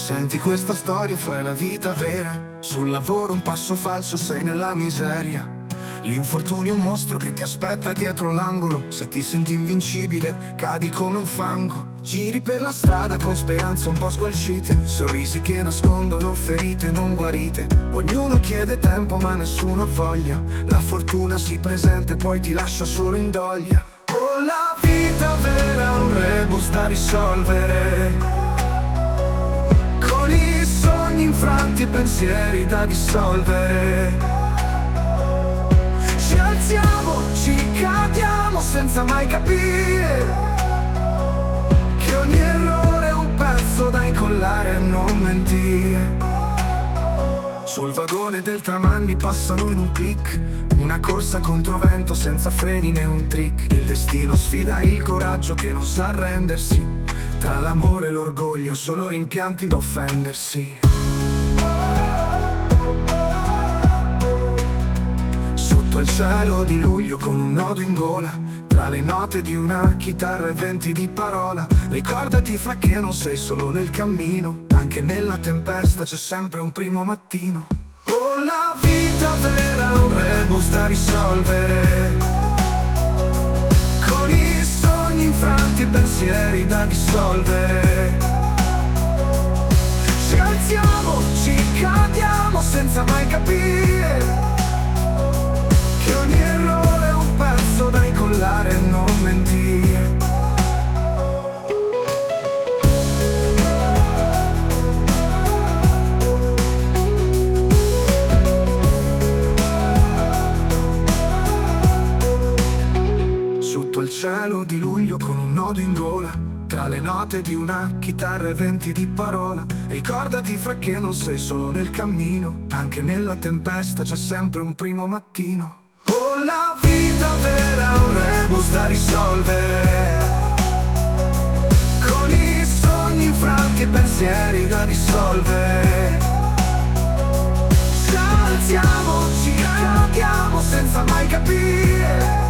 Senti questa storia, fai la vita vera. Sul lavoro un passo falso, sei nella miseria. L'infortunio è un mostro che ti aspetta dietro l'angolo. Se ti senti invincibile, cadi come un fango. Giri per la strada con speranze un po' sgualcite, sorrisi che nascondono ferite non guarite. Ognuno chiede tempo ma nessuno ha voglia. La fortuna si presenta e poi ti lascia solo in doglia. Oh, la vita vera è un rebus da risolvere, con i sogni infranti e pensieri da dissolvere. Ci alziamo, ci cadiamo senza mai capire che ogni errore è un pezzo da incollare e non mentire. Sul vagone del tram anni passano in un click, una corsa contro vento senza freni né un trick. Il destino sfida il coraggio che non sa arrendersi, tra l'amore e l'orgoglio solo rimpianti da offendersi. Sotto il cielo di luglio con un nodo in gola, tra le note di una chitarra e venti di parola. Ricordati fra che non sei solo nel cammino, anche nella tempesta c'è sempre un primo mattino. Oh, la vita vera è un rebus da risolvere, con i sogni infranti e pensieri da dissolvere. Ci alziamo, ci cadiamo senza mai capire che ogni errore è un pezzo da incollare e non mentire. Sotto il cielo di luglio con un nodo in gola, tra le note di una chitarra e venti di parola. Ricordati fra che non sei solo nel cammino, anche nella tempesta c'è sempre un primo mattino. Oh, la vita vera è un rebus da risolvere, con i sogni infranti e pensieri da dissolvere. Ci alziamo, ci cadiamo senza mai capire